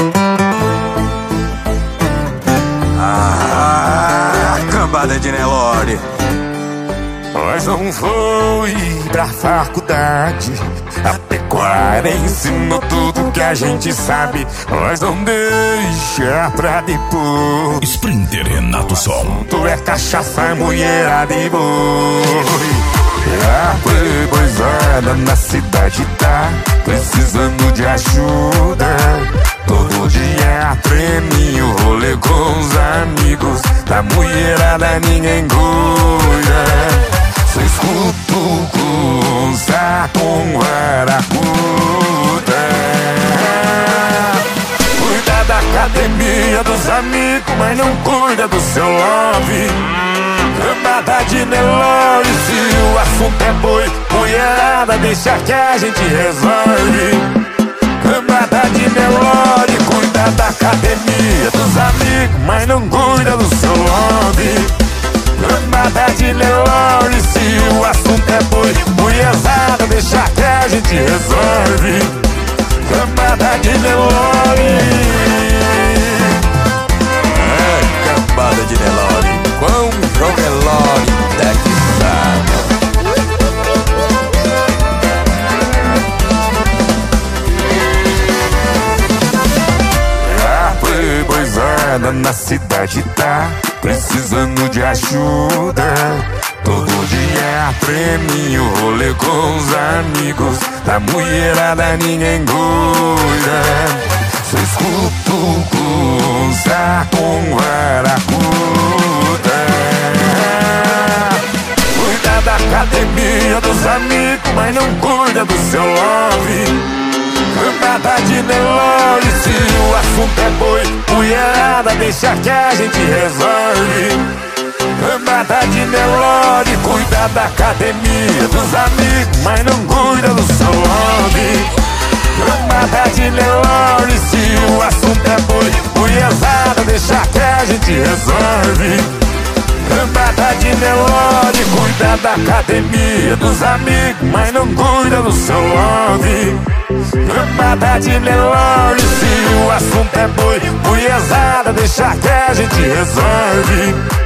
Cambada de Nelore. Nós não foi pra faculdade, a pecuária ensinou tudo que a gente sabe. Nós não deixa pra depois. Sprinter Renato Som. Tu é cachaça, mulherada e boi. A playboyzada na cidade tá precisando de ajuda. Todo dia treme o rolê com os amigos. Da mulherada ninguém cuida. Só escuto coisa com varacuda. Cuida da academia dos amigos, mas não cuida do seu love. Cambada de Nelore, se o assunto é boi, mulherada, deixa que a gente resolve. Cambada de Nelore, cuida da academia dos amigos, mas não cuida do seu love. Cambada de Nelore, se o assunto é boi, mulherada, deixa que a gente resolve. Cambada de Nelore. Cambada de Nelore. Quão João Nelore é que sabe. A playboyzada na cidade tá precisando de ajuda. Todo dia treme o rolê com os amigos. Da mulherada ninguém cuida. Só escuto coisa com varacuda. Cuida da academia dos amigos, mas não cuida do seu love. Cambada de Nelore, se o assunto é boi, mulherada, deixa que a gente resolve. Cambada de Nelore, cuida da academia dos amigos, mas não cuida do seu love. Cambada de Nelore, se o assunto é boi, mulherada, deixa que a gente resolve. Cambada de Nelore, cuida da academia dos amigos, mas não cuida do seu love. Cambada de Nelore, se o assunto é boi, mulherada, deixa que a gente resolve.